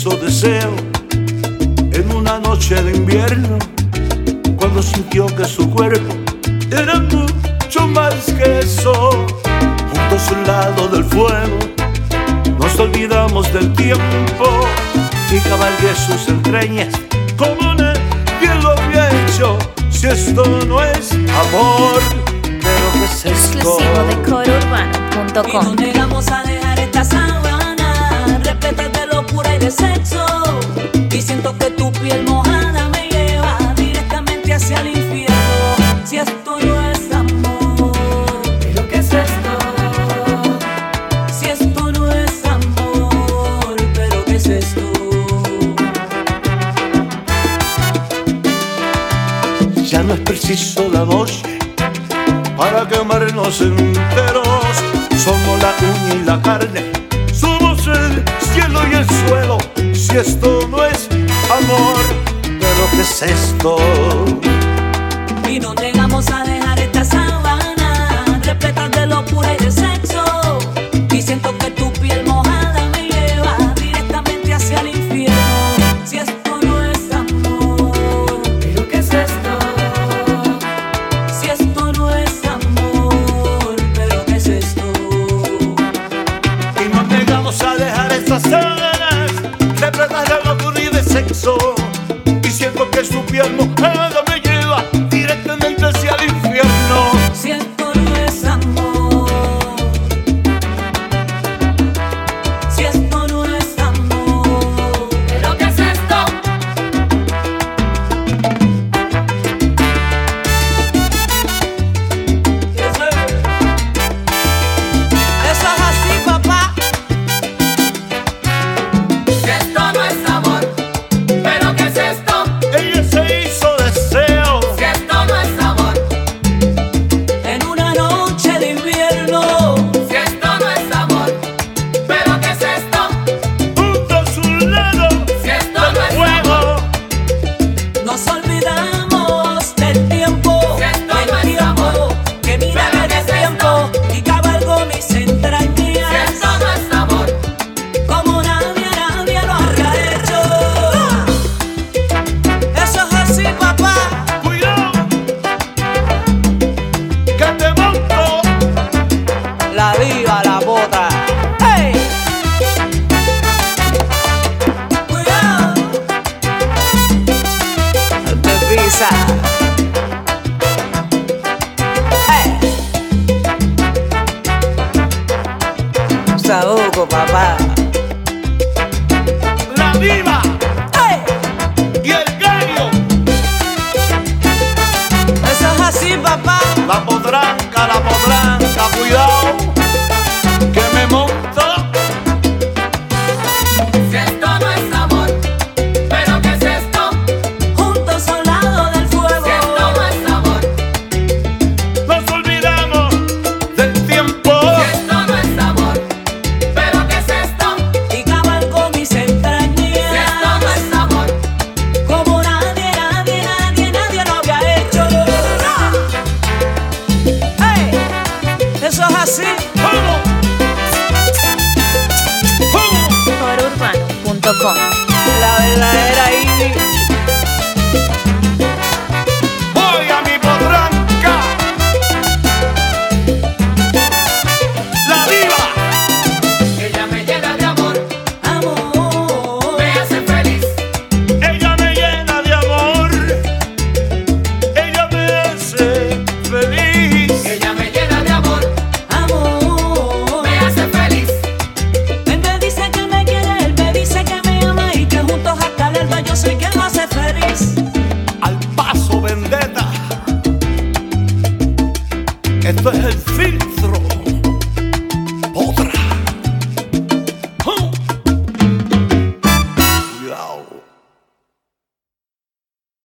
preciso deseo en una noche de invierno, cuando sintió que su cuerpo era mucho más que eso. Juntos al lado del fuego nos olvidamos del tiempo y cabalgué sus entrañas como nadie lo había hecho. Si esto no es amor, pero ¿qué es esto? Exclusivo de corourbano.com. Y no negamos a dejar esta sábana repleta de locura y de sexo. Y siento que tu piel mojada me lleva directamente hacia el infierno. Si esto no es amor, ¿pero qué es esto? Si esto no es amor, ¿pero qué es esto? Ya no es preciso la noche para quemarnos enteros. Somos la uña y la carne, somos el cielo y el suelo. Si esto no es amor, ¿pero qué es esto? Y no negamos a dejar esta sábana repleta de locura y de sexo. Y siento que tu piel mojada me lleva directamente hacia el infierno. Si esto no es amor, ¿pero qué es esto? Si esto no es amor, ¿pero qué es esto? Y nos negamos a dejar estas sábanas repletas de locura y de sexo. Y siento que su piel mojada me lleva directamente hacia el infierno. Si esto no es amor, si esto no es amor, ¿pero qué es esto? Eso es así, papá. Si esto no es amor, ¿pero qué es esto? Ella se hizo deseo. Si esto no es amor, en una noche de invierno. Si esto no es amor, ¿pero qué es esto? Junto a su lado Si esto del no es fuego. amor, nos olvidamos del tiempo. Si esto no es amor, que mira que es tiempo y cabalgo mis entrañas. Si esto no es amor, como nadie lo había hecho. Eso es así, papá. Cuidado, que te monto. La diva, la bota. ¡Hey! Cuidado. No te pisa. ¡Hey! Saúco, papá. La diva ¡Hey! y el gallo. Eso es así, papá. La podranca, cuidado, que me monto. Si esto no es amor, ¿pero qué es esto? Juntos al lado del fuego. Si esto no es amor, Nos olvidamos del tiempo. si esto no es amor, ¿pero qué es esto? Y cabalgo mis entrañas. Si esto no es amor, como nadie lo había hecho. ¡Hey! Eso es así. ¡Vamos! ¡Vamos! corourbano.com. La verdadera indie. Voy a mi podranca. La diva. Ella me llena de amor, amor, me hace feliz. Ella me llena de amor. Ella me hace feliz. Ella me llena de amor, amor, me hace feliz. Él me dice que me quiere, él me dice que me ama y que juntos hasta el alba yo soy quien lo hace feliz. Al paso, vendetta. Esto es el fin